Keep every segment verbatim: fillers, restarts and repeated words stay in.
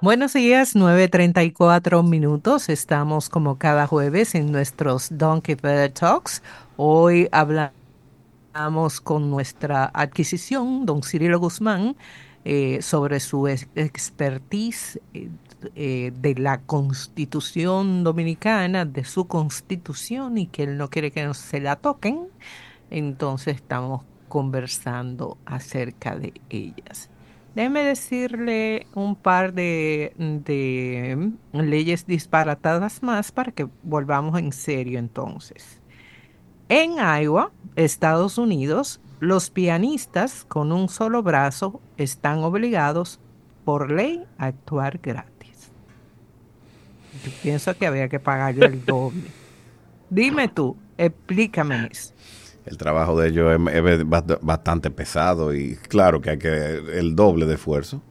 Buenos días, nueve treinta y cuatro minutos. Estamos como cada jueves en nuestros Donkey Bear Talks. Hoy hablamos con nuestra adquisición, don Cirilo Guzmán, eh, sobre su ex- expertise eh, eh, de la Constitución Dominicana, de su Constitución, y que él no quiere que nos se la toquen. Entonces estamos conversando acerca de ellas. Déjeme decirle un par de, de leyes disparatadas más para que volvamos en serio entonces. En Iowa, Estados Unidos, los pianistas con un solo brazo están obligados por ley a actuar gratis. Yo pienso que había que pagarle el doble. Dime tú, explícame eso. El trabajo de ellos es, es bast- bastante pesado y claro que hay que el doble de esfuerzo.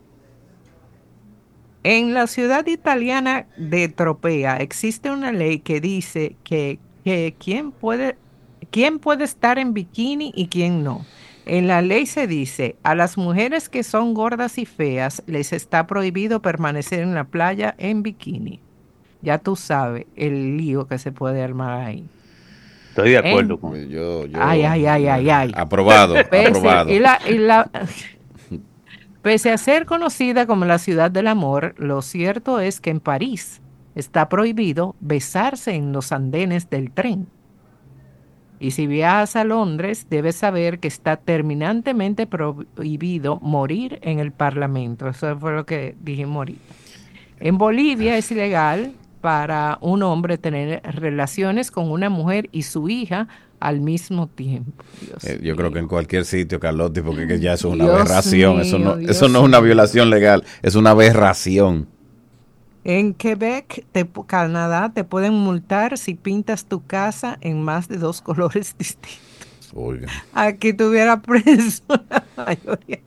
En la ciudad italiana de Tropea existe una ley que dice que, que quién puede, quién puede estar en bikini y quién no. En la ley se dice, a las mujeres que son gordas y feas les está prohibido permanecer en la playa en bikini. Ya tú sabes el lío que se puede armar ahí. Estoy de En, acuerdo con. Yo, ay, yo, ay, ay, ay, eh, ay. aprobado, Pese, y aprobado. la, y la, Pese a ser conocida como la ciudad del amor, lo cierto es que en París está prohibido besarse en los andenes del tren. Y si viajas a Londres, debes saber que está terminantemente prohibido morir en el Parlamento. Eso fue lo que dijimos ahorita. En Bolivia es ilegal para un hombre tener relaciones con una mujer y su hija al mismo tiempo. Dios Eh, yo creo que en mío. cualquier sitio, Carlotti, porque que ya eso es una Dios aberración, eso mío, no, eso no Dios es una mío. violación legal, es una aberración. En Quebec, te pu- Canadá, te pueden multar si pintas tu casa en más de dos colores distintos. Oigan, Aquí tuviera preso la mayoría.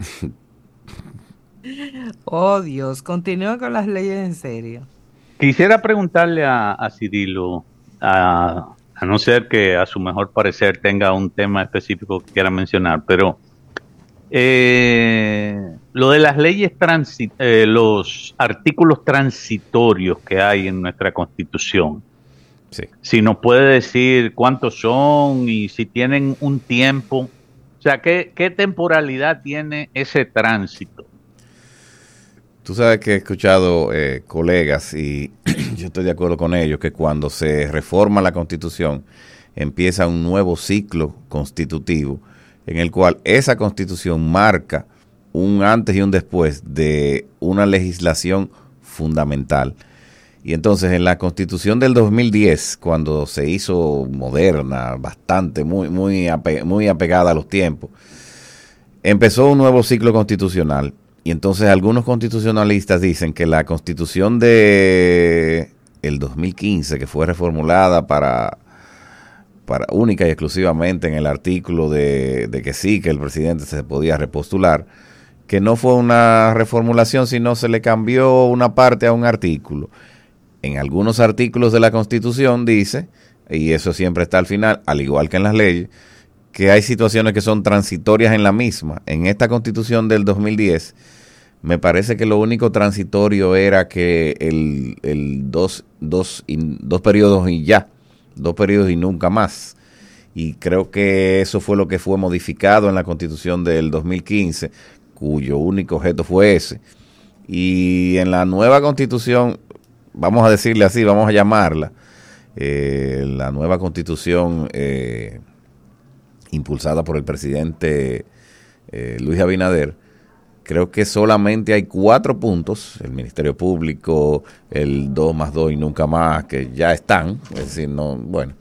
Oh, Dios, continúa con las leyes en serio. Quisiera preguntarle a, a Cirilo, a, a no ser que a su mejor parecer tenga un tema específico que quiera mencionar, pero eh, lo de las leyes transi eh, los artículos transitorios que hay en nuestra Constitución, sí. si nos puede decir cuántos son y si tienen un tiempo, o sea, qué, qué temporalidad tiene ese tránsito. Tú sabes que he escuchado eh, colegas y yo estoy de acuerdo con ellos que cuando se reforma la Constitución empieza un nuevo ciclo constitutivo en el cual esa Constitución marca un antes y un después de una legislación fundamental. Y entonces en la Constitución del dos mil diez, cuando se hizo moderna, bastante, muy, muy, ape, muy apegada a los tiempos, empezó un nuevo ciclo constitucional. Y entonces algunos constitucionalistas dicen que la Constitución de el dos mil quince, que fue reformulada para, para única y exclusivamente en el artículo de, de que sí, que el presidente se podía repostular, que no fue una reformulación, sino se le cambió una parte a un artículo. En algunos artículos de la Constitución dice, y eso siempre está al final, al igual que en las leyes, que hay situaciones que son transitorias en la misma. En esta Constitución del dos mil diez, me parece que lo único transitorio era que el, el dos, dos, y, dos periodos y ya, dos periodos y nunca más. Y creo que eso fue lo que fue modificado en la Constitución del dos mil quince, cuyo único objeto fue ese. Y en la nueva Constitución, vamos a decirle así, vamos a llamarla, eh, la nueva Constitución eh, impulsada por el presidente eh, Luis Abinader, creo que solamente hay cuatro puntos, el Ministerio Público, el dos más dos y nunca más, que ya están, es decir, no, bueno,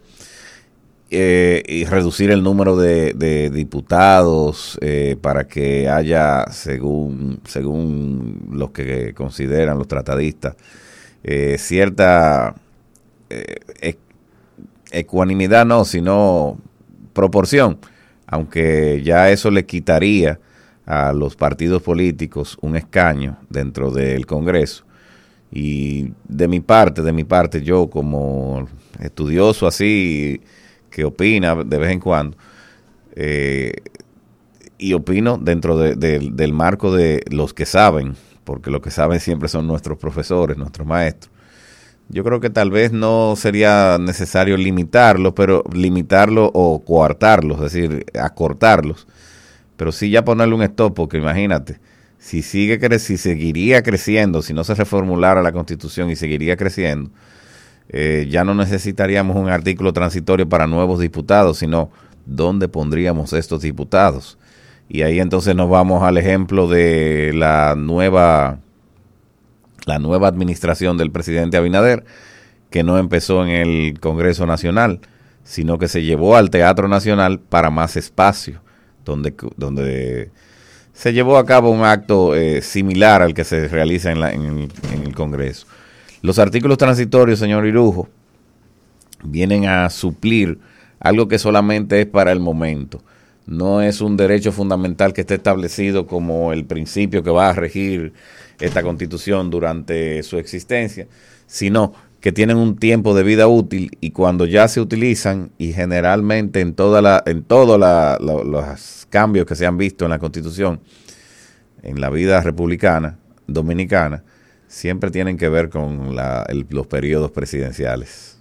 eh, y reducir el número de, de diputados eh, para que haya, según, según los que consideran los tratadistas, eh, cierta eh, ecuanimidad, no, sino proporción, aunque ya eso le quitaría a los partidos políticos un escaño dentro del Congreso. Y de mi parte, de mi parte, yo como estudioso así, que opina de vez en cuando, eh, y opino dentro de, de, del marco de los que saben, porque lo que saben siempre son nuestros profesores, nuestros maestros. Yo creo que tal vez no sería necesario limitarlo, pero limitarlo o coartarlos, es decir, acortarlos, pero sí ya ponerle un stop, porque imagínate, si sigue cre- si seguiría creciendo, si no se reformulara la Constitución y seguiría creciendo, eh, ya no necesitaríamos un artículo transitorio para nuevos diputados, sino ¿dónde pondríamos estos diputados? Y ahí entonces nos vamos al ejemplo de la nueva la nueva administración del presidente Abinader, que no empezó en el Congreso Nacional, sino que se llevó al Teatro Nacional para más espacio, donde, donde se llevó a cabo un acto eh, similar al que se realiza en, la, en, el, en el Congreso. Los artículos transitorios, señor Irujo, vienen a suplir algo que solamente es para el momento. No es un derecho fundamental que esté establecido como el principio que va a regir esta Constitución durante su existencia, sino que tienen un tiempo de vida útil, y cuando ya se utilizan, y generalmente en toda la, en todos la, la, los cambios que se han visto en la Constitución, en la vida republicana dominicana, siempre tienen que ver con la, el, los periodos presidenciales.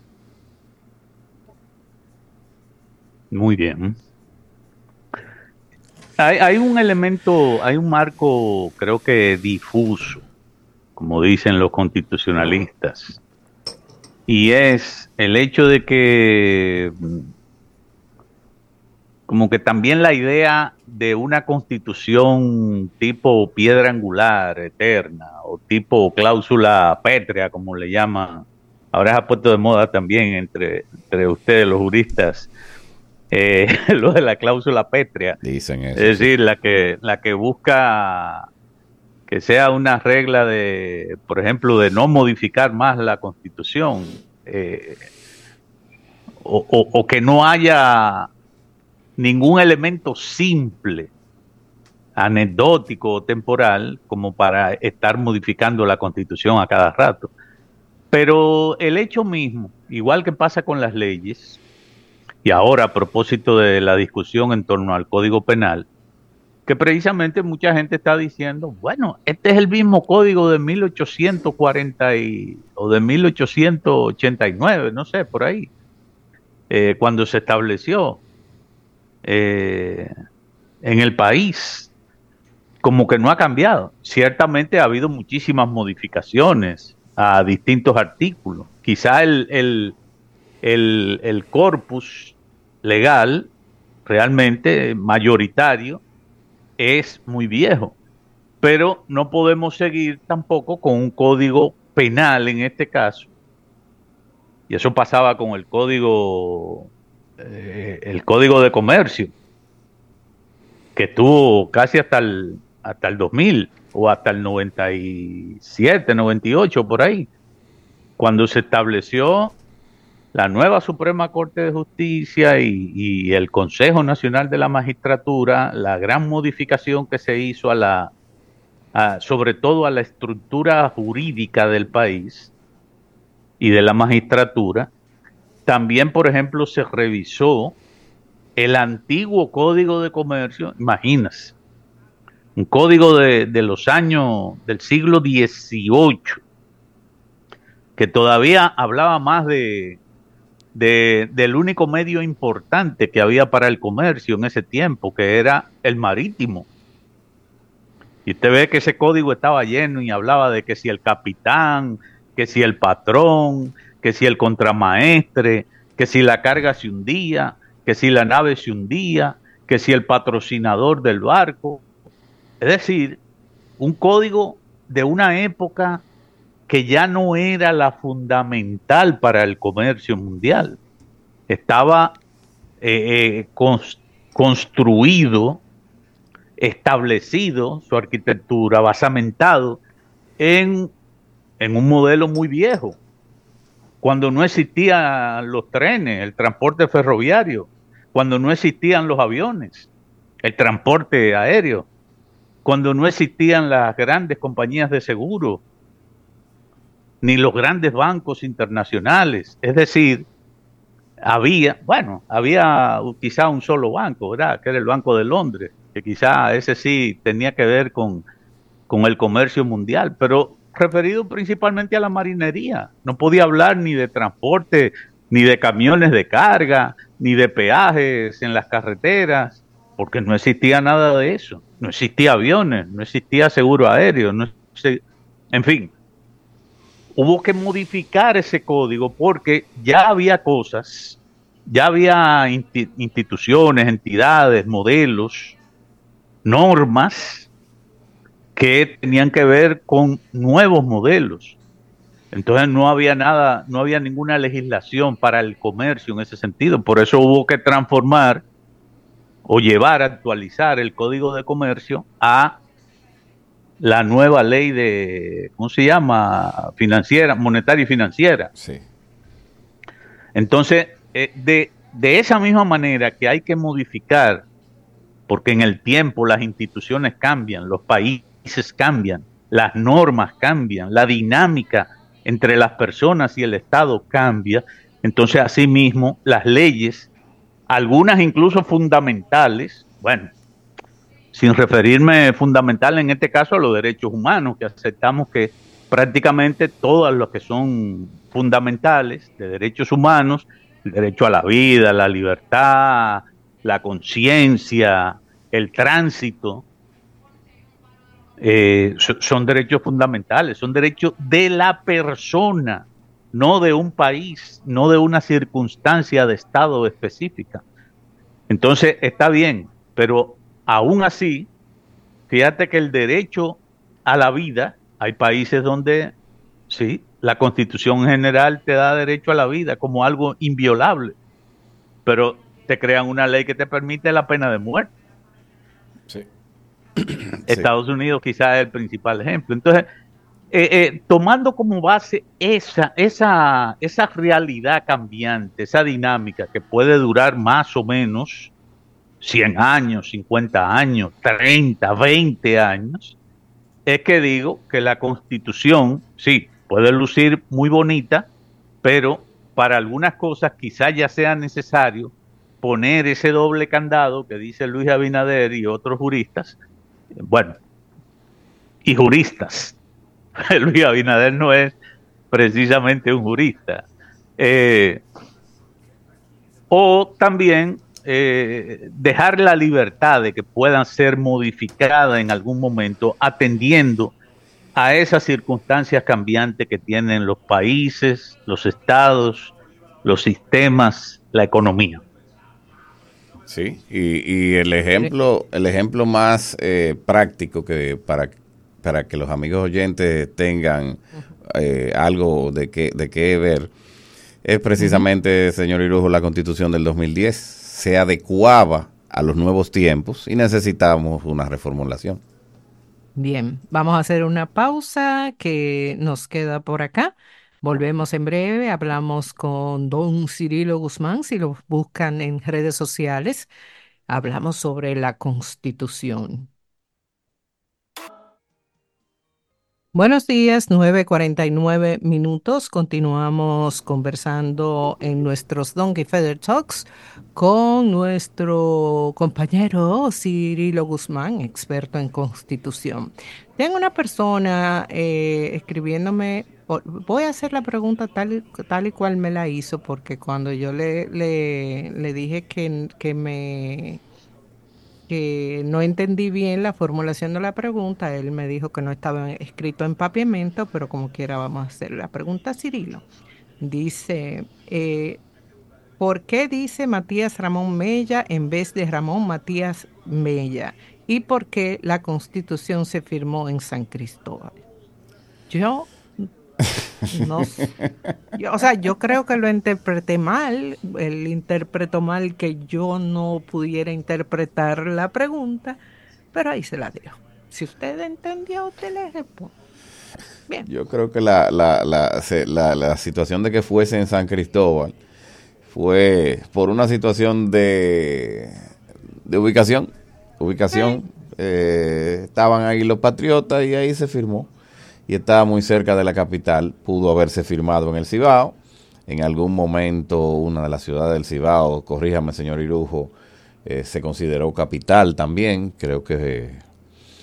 Muy bien. Hay, hay un elemento, hay un marco, creo que difuso, como dicen los constitucionalistas, y es el hecho de que como que también la idea de una constitución tipo piedra angular, eterna, o tipo cláusula pétrea, como le llaman, ahora se ha puesto de moda también entre, entre ustedes los juristas, Eh, lo de la cláusula pétrea, dicen eso, es decir, sí. la que la que busca que sea una regla de, por ejemplo, de no modificar más la Constitución, eh, o, o, o que no haya ningún elemento simple, anecdótico o temporal como para estar modificando la Constitución a cada rato. Pero el hecho mismo, igual que pasa con las leyes, y ahora a propósito de la discusión en torno al Código Penal, que precisamente mucha gente está diciendo, bueno, este es el mismo código de mil ochocientos cuarenta y, o de mil ochocientos ochenta y nueve, no sé, por ahí, eh, cuando se estableció eh, en el país, como que no ha cambiado. Ciertamente ha habido muchísimas modificaciones a distintos artículos. Quizá el... el El, el corpus legal realmente mayoritario es muy viejo, pero no podemos seguir tampoco con un código penal en este caso, y eso pasaba con el código eh, el código de comercio, que estuvo casi hasta el hasta el dos mil o hasta el noventa y siete, noventa y ocho, por ahí, cuando se estableció la nueva Suprema Corte de Justicia y, y el Consejo Nacional de la Magistratura, la gran modificación que se hizo a la, a, sobre todo a la estructura jurídica del país y de la magistratura. También, por ejemplo, se revisó el antiguo Código de Comercio, imagínense, un código de, de los años del siglo dieciocho, que todavía hablaba más de De, del único medio importante que había para el comercio en ese tiempo, que era el marítimo. Y usted ve que ese código estaba lleno y hablaba de que si el capitán, que si el patrón, que si el contramaestre, que si la carga se hundía, que si la nave se hundía, que si el patrocinador del barco. Es decir, un código de una época que ya no era la fundamental para el comercio mundial. Estaba eh, eh, construido, establecido, su arquitectura, basamentado en, en un modelo muy viejo, cuando no existían los trenes, el transporte ferroviario, cuando no existían los aviones, el transporte aéreo, cuando no existían las grandes compañías de seguro, ni los grandes bancos internacionales. Es decir, había, bueno, había quizá un solo banco, ¿verdad?, que era el Banco de Londres, que quizá ese sí tenía que ver con, con el comercio mundial, pero referido principalmente a la marinería. No podía hablar ni de transporte, ni de camiones de carga, ni de peajes en las carreteras, porque no existía nada de eso. No existía aviones, no existía seguro aéreo, no existía, en fin. Hubo que modificar ese código porque ya había cosas, ya había instituciones, entidades, modelos, normas que tenían que ver con nuevos modelos. Entonces no había nada, no había ninguna legislación para el comercio en ese sentido. Por eso hubo que transformar o llevar a actualizar el Código de Comercio a la nueva ley de, ¿cómo se llama? Financiera, monetaria y financiera. Sí. Entonces, eh, de, de esa misma manera que hay que modificar, porque en el tiempo las instituciones cambian, los países cambian, las normas cambian, la dinámica entre las personas y el Estado cambia. Entonces, asimismo, las leyes, algunas incluso fundamentales, bueno, sin referirme fundamental en este caso a los derechos humanos, que aceptamos que prácticamente todas las que son fundamentales de derechos humanos, el derecho a la vida, la libertad, la conciencia, el tránsito, eh, son derechos fundamentales, son derechos de la persona, no de un país, no de una circunstancia de estado específica. Entonces está bien, pero aún así, fíjate que el derecho a la vida, hay países donde sí, la Constitución general te da derecho a la vida como algo inviolable, pero te crean una ley que te permite la pena de muerte. Sí. Estados sí. Unidos quizás es el principal ejemplo. Entonces, eh, eh, tomando como base esa, esa, esa realidad cambiante, esa dinámica que puede durar más o menos cien años, cincuenta años, treinta, veinte años, es que digo que la Constitución, sí, puede lucir muy bonita, pero para algunas cosas quizás ya sea necesario poner ese doble candado que dice Luis Abinader y otros juristas, bueno, y juristas. Luis Abinader no es precisamente un jurista. Eh, o también eh, dejar la libertad de que puedan ser modificadas en algún momento, atendiendo a esas circunstancias cambiantes que tienen los países, los estados, los sistemas, la economía. Sí, y, y el ejemplo, el ejemplo más eh, práctico que para, para que los amigos oyentes tengan eh, algo de qué de qué ver es precisamente, uh-huh. señor Irujo, la Constitución del dos mil diez se adecuaba a los nuevos tiempos y necesitamos una reformulación. Bien, vamos a hacer una pausa que nos queda por acá. Volvemos en breve, hablamos con don Cirilo Guzmán, si lo buscan en redes sociales, hablamos sobre la Constitución. Buenos días, nueve cuarenta y nueve minutos. Continuamos conversando en nuestros Donkey Feather Talks con nuestro compañero Cirilo Guzmán, experto en Constitución. Tengo una persona eh, escribiéndome, voy a hacer la pregunta tal, tal y cual me la hizo, porque cuando yo le, le, le dije que, que me... que no entendí bien la formulación de la pregunta, él me dijo que no estaba escrito en papiamento, pero como quiera vamos a hacer la pregunta a Cirilo. Dice, eh, ¿por qué dice Matías Ramón Mella en vez de Ramón Matías Mella? ¿Y por qué la Constitución se firmó en San Cristóbal? Yo... No, yo, o sea, yo creo que lo interpreté mal, él interpretó mal que yo no pudiera interpretar la pregunta, pero ahí se la dejo. Si usted entendió, usted le responde. Bien. Yo creo que la, la, la, la, la situación de que fuese en San Cristóbal fue por una situación de, de ubicación, ubicación, sí. eh, estaban ahí los patriotas y ahí se firmó. Y estaba muy cerca de la capital, pudo haberse firmado en el Cibao. En algún momento una de las ciudades del Cibao, corríjame señor Irujo, eh, se consideró capital también, creo que...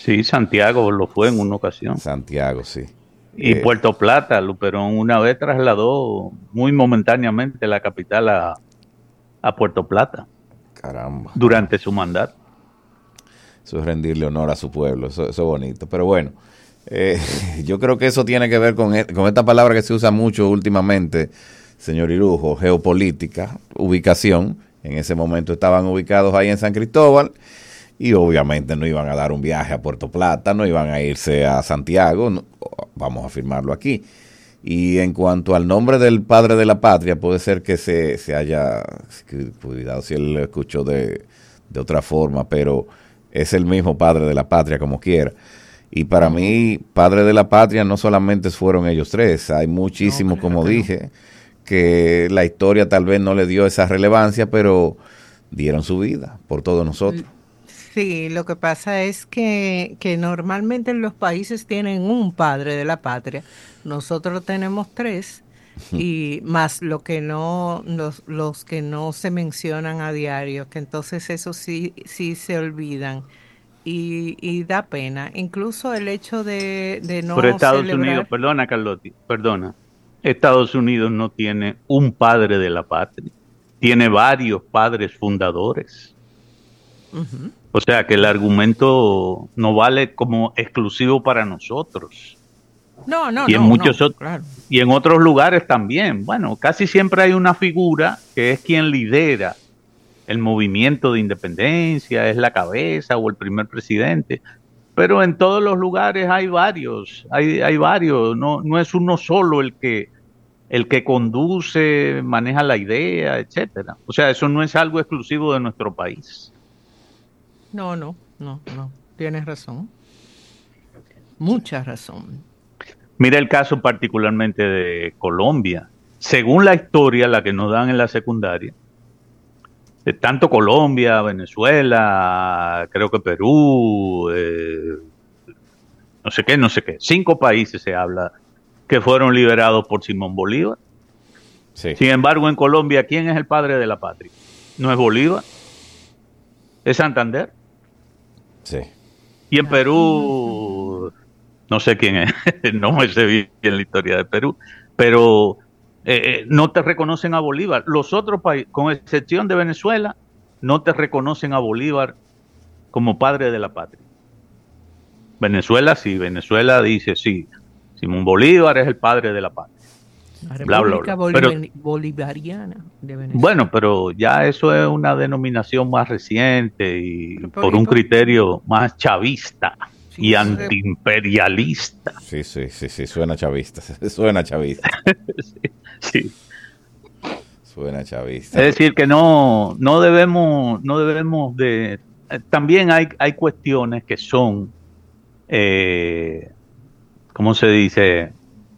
Sí, Santiago lo fue en una ocasión. Santiago, sí. Y Eh, Puerto Plata, Luperón una vez trasladó muy momentáneamente la capital a, a Puerto Plata caramba, durante su mandato. eso es rendirle honor a su pueblo, eso, eso es bonito. Pero bueno, eh, yo creo que eso tiene que ver con, e- con esta palabra que se usa mucho últimamente, señor Irujo, geopolítica, ubicación. En ese momento estaban ubicados ahí en San Cristóbal y obviamente no iban a dar un viaje a Puerto Plata, no iban a irse a Santiago, no, vamos a afirmarlo aquí. Y en cuanto al nombre del padre de la patria, puede ser que se, se haya, cuidado si él lo escuchó de, de otra forma, pero es el mismo padre de la patria como quiera. Y para Ujú. mí, padre de la patria no solamente fueron ellos tres, hay No, muchísimos, claro como que no. dije, que la historia tal vez no le dio esa relevancia, pero dieron su vida por todos nosotros. L- Sí, lo que pasa es que, que normalmente los países tienen un padre de la patria. Nosotros tenemos tres y más lo que no, los, los que no se mencionan a diario, que entonces eso sí, sí se olvidan y, y da pena. Incluso el hecho de, de Pero no Estados Unidos, celebrar. perdona Carlotti, perdona, Estados Unidos no tiene un padre de la patria, tiene varios padres fundadores. Ujú. O sea que el argumento no vale como exclusivo para nosotros. No, no, Y en no, muchos no, ot- claro. y en otros lugares también. Bueno, casi siempre hay una figura que es quien lidera el movimiento de independencia, es la cabeza o el primer presidente. Pero en todos los lugares hay varios, hay, hay varios, no, no es uno solo el que, el que conduce, maneja la idea, etcétera. O sea, eso no es algo exclusivo de nuestro país. No, no, no, no. Tienes razón. Mucha razón. Mira el caso particularmente de Colombia. Según la historia, la que nos dan en la secundaria, de tanto Colombia, Venezuela, creo que Perú, eh, no sé qué, no sé qué, cinco países se habla que fueron liberados por Simón Bolívar. Sí, Sin embargo, en Colombia, ¿quién es el padre de la patria? No es Bolívar, es Santander. sí. Y en Ah, ujú. Perú, no sé quién es, no me sé bien la historia de Perú, pero eh, eh, no te reconocen a Bolívar. Los otros países, con excepción de Venezuela, no te reconocen a Bolívar como padre de la patria. Venezuela sí, Venezuela dice sí, Simón Bolívar es el padre de la patria, La bla, bla, República bla. Pero Boliv- Bolivariana de Venezuela. bueno, pero ya eso es una denominación más reciente y Pero por, por y un por- criterio más chavista sí, y re- antiimperialista. Sí, sí, sí, sí, suena chavista, suena chavista, Sí. suena chavista. Es decir, que no, no debemos, no debemos de. eh, También hay, hay cuestiones que son, eh, ¿cómo se dice?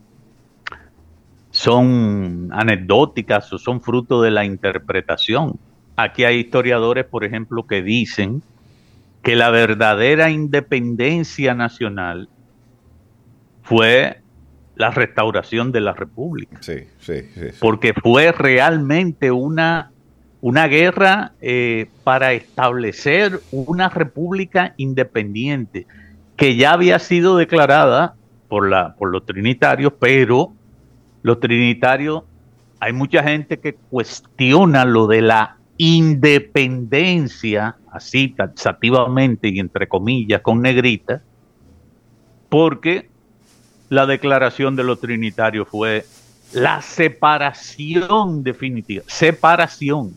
Son anecdóticas o son fruto de la interpretación. Aquí hay historiadores, por ejemplo, que dicen que la verdadera independencia nacional fue la restauración de la República, Sí, sí, sí, sí. porque fue realmente una, una guerra eh, para establecer una república independiente que ya había sido declarada por, la, por los trinitarios, pero los trinitarios, hay mucha gente que cuestiona lo de la independencia, así taxativamente y entre comillas, con negrita, porque la declaración de los trinitarios fue la separación definitiva, separación,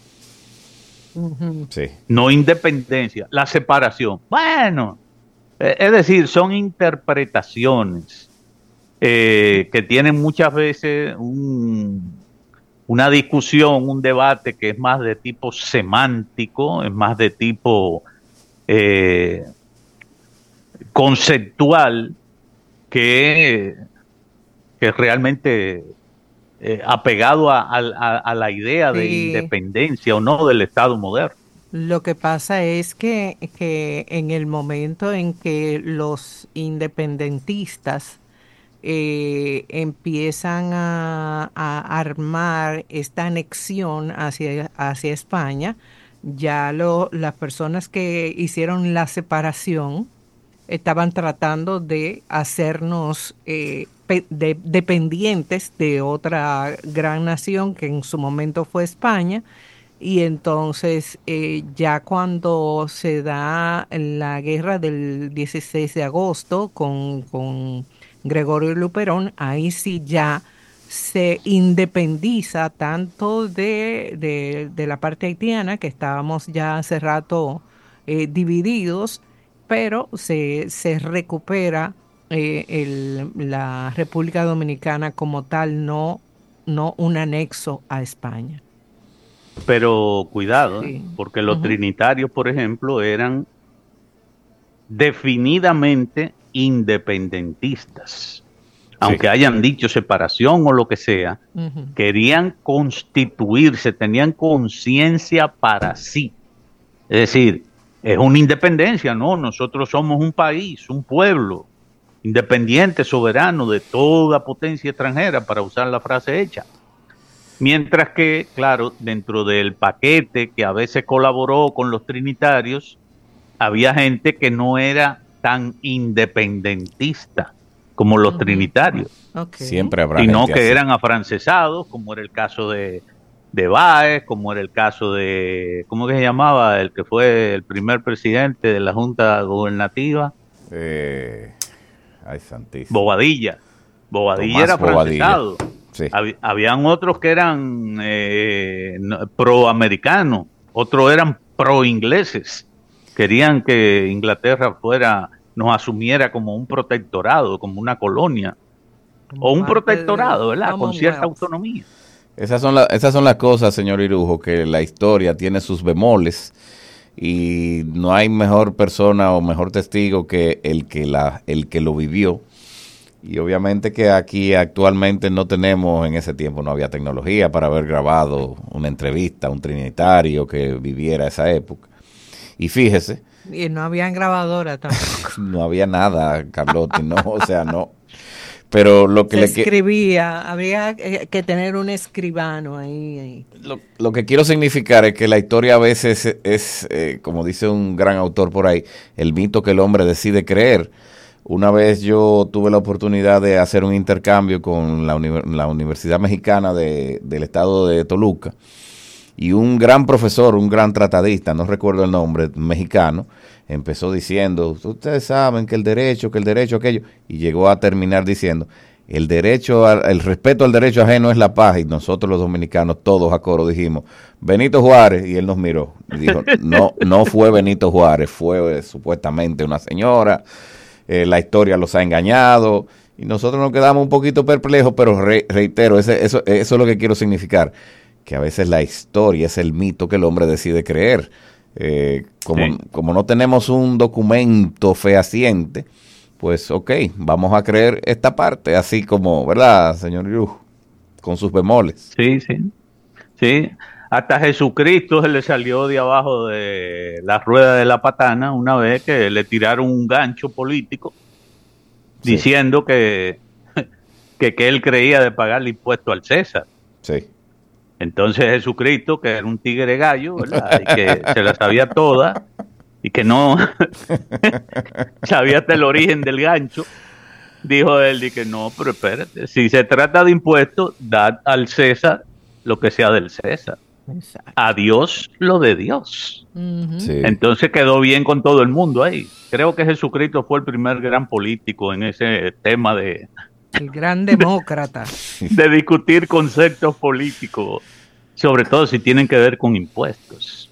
ujú. Sí, no independencia, la separación. Bueno, eh, es decir, son interpretaciones eh, que tienen muchas veces un, una discusión, un debate que es más de tipo semántico, es más de tipo eh, conceptual que, que realmente eh, apegado a, a, a, la idea de Sí, independencia o no del Estado moderno. lo que pasa es que, que en el momento en que los independentistas eh, empiezan a, a armar esta anexión hacia, hacia España, ya lo, las personas que hicieron la separación estaban tratando de hacernos eh, pe- de- dependientes de otra gran nación que en su momento fue España. Y entonces eh, ya cuando se da la guerra del dieciséis de agosto con, con Gregorio Luperón, ahí sí ya se independiza tanto de, de- de la parte haitiana, que estábamos ya hace rato eh, divididos, pero se, se recupera eh, el- la República Dominicana como tal, no, no un anexo a España. Pero cuidado, ¿eh? Sí. Porque los Ujú, trinitarios, por ejemplo, eran definidamente independentistas. Sí. Aunque hayan dicho separación o lo que sea, ujú. querían constituirse, tenían conciencia para sí. Es decir, es una independencia, ¿no? Nosotros somos un país, un pueblo independiente, soberano de toda potencia extranjera, para usar la frase hecha. Mientras que, claro, dentro del paquete que a veces colaboró con los trinitarios, había gente que no era tan independentista como los Ujú. trinitarios, Ok. Siempre habrá sino gente que así. eran afrancesados, como era el caso de, de Báez, como era el caso de, ¿cómo que se llamaba? El que fue el primer presidente de la Junta Gubernativa, Eh, ay, santísimo. Bobadilla. Bobadilla era Tomás Bobadilla. afrancesado. Sí. Hab- habían otros que eran eh, no- proamericanos, otros eran proingleses. Querían que Inglaterra fuera, nos asumiera como un protectorado, como una colonia, Como o un parte del protectorado, ¿verdad? Con cierta Commonwealth. autonomía. Esas son, la- esas son las cosas, señor Irujo, que la historia tiene sus bemoles y no hay mejor persona o mejor testigo que el que, la, el que lo vivió. Y obviamente que aquí actualmente no tenemos, en ese tiempo no había tecnología para haber grabado una entrevista a un trinitario que viviera esa época. Y fíjese, Y no habían grabadora tampoco. no había nada, Carlotti, no, o sea, no. Pero lo que Se le que, escribía, había eh, que tener un escribano ahí. ahí. lo, lo que quiero significar es que la historia a veces es, es, eh, como dice un gran autor por ahí, el mito que el hombre decide creer. Una vez yo tuve la oportunidad de hacer un intercambio con la, uni- la Universidad Mexicana de, del estado de Toluca y un gran profesor, un gran tratadista, no recuerdo el nombre, mexicano, empezó diciendo, ustedes saben que el derecho, que el derecho, aquello, y llegó a terminar diciendo, el derecho, al- el respeto al derecho ajeno es la paz, y nosotros los dominicanos todos a coro dijimos, Benito Juárez, y él nos miró y dijo, no, no fue Benito Juárez, fue eh, supuestamente una señora, eh, la historia los ha engañado, y nosotros nos quedamos un poquito perplejos, pero re, reitero, ese, eso, eso es lo que quiero significar, que a veces la historia es el mito que el hombre decide creer. Eh, como, Sí. como no tenemos un documento fehaciente, pues ok, vamos a creer esta parte, así como, ¿verdad, señor Yu? Con sus bemoles. Sí, sí, sí. Hasta Jesucristo se le salió de abajo de la rueda de la patana una vez que le tiraron un gancho político Sí, diciendo que, que, que él creía de pagarle impuesto al César. sí. Entonces Jesucristo, que era un tigre gallo, ¿verdad? Y que se la sabía toda y que no sabía hasta el origen del gancho, dijo él, y que no, pero espérate, si se trata de impuestos, dad al César lo que sea del César. A Exacto. Dios lo de Dios. Ujú. Sí. Entonces quedó bien con todo el mundo ahí. Creo que Jesucristo fue el primer gran político en ese tema de, El gran demócrata. de discutir conceptos políticos, sobre todo si tienen que ver con impuestos.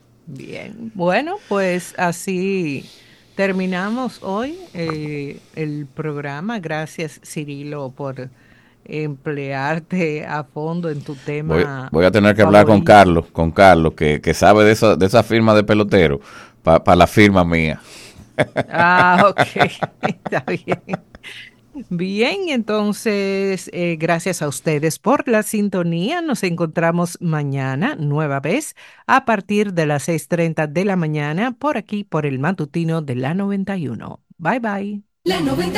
Bien. Bueno, pues así terminamos hoy eh, el programa. Gracias, Cirilo, por emplearte a fondo en tu Voy, tema voy a tener que hablar con favorito. Carlos, con Carlos, que, que sabe de esa, de esa firma de pelotero, para pa la firma mía. Ah, ok, está bien. Bien, entonces, eh, gracias a ustedes por la sintonía. Nos encontramos mañana, nueva vez, a partir de las seis treinta de la mañana, por aquí, por el matutino de la noventa y uno. Bye, bye. La noventa